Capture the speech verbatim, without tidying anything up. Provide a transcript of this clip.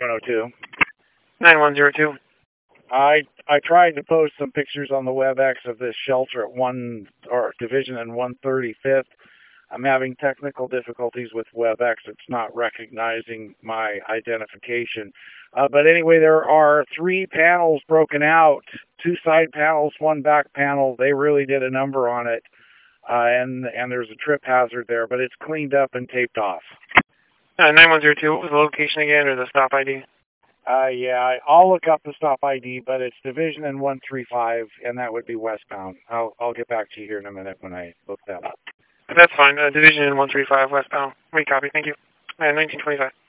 one oh two. nine one zero two. I I tried to post some pictures on the WebEx of this shelter at one or division and one thirty-fifth. I'm having technical difficulties with WebEx. It's not recognizing my identification. Uh, but anyway, there are three panels broken out, two side panels, one back panel. They really did a number on it. Uh, and and there's a trip hazard there, but it's cleaned up and taped off. Uh, nine one zero two, what was the location again, or the stop I D? Uh, yeah, I'll look up the stop I D, but it's division and one thirty-five, and that would be westbound. I'll I'll get back to you here in a minute when I look that up. That's fine. Uh, division one thirty-five westbound. Wait, copy. Thank you. Uh, nineteen twenty-five.